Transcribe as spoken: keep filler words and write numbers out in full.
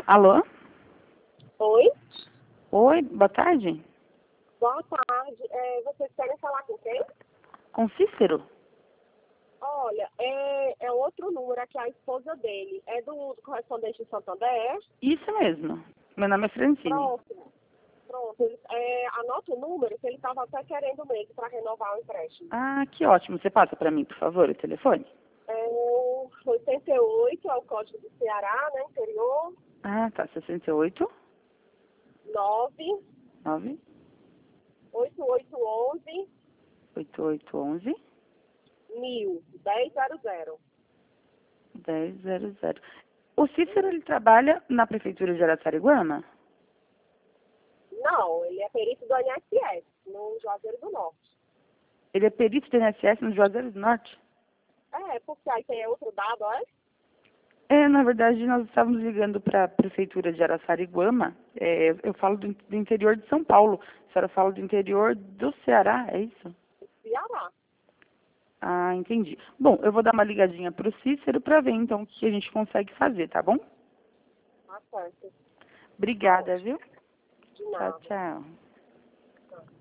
Alô? Oi, Oi, boa tarde. boa tarde. É, vocês querem falar com quem? Com Cícero? Olha, é, é outro número aqui, a esposa dele. É do, do correspondente de Santander. Isso mesmo. Meu nome é Francine. Próximo. Pronto. Ele, é, anota o número que ele estava até querendo mesmo para renovar o empréstimo. Ah, que ótimo. Você passa para mim, por favor, o telefone? É o oitenta e oito, é o código do Ceará, né? Interior. Ah, tá. sessenta e oito, nove nove, oito oito um um oito oito um um, mil, dez zero zero. dez zero zero. O Cícero, ele trabalha na Prefeitura de Araçariguama? Não, ele é perito do I N S S, no Juazeiro do Norte. Ele é perito do I N S S no Juazeiro do Norte? É, porque aí tem outro dado, olha. É, na verdade, nós estávamos ligando para a Prefeitura de Araçariguama. É, eu falo do, do interior de São Paulo. A senhora fala do interior do Ceará, é isso? Ceará. Ah, entendi. Bom, eu vou dar uma ligadinha para o Cícero para ver, então, o que a gente consegue fazer, tá bom? Tá certo. Tá Obrigada, ótimo. viu? De Tchau, nada. tchau.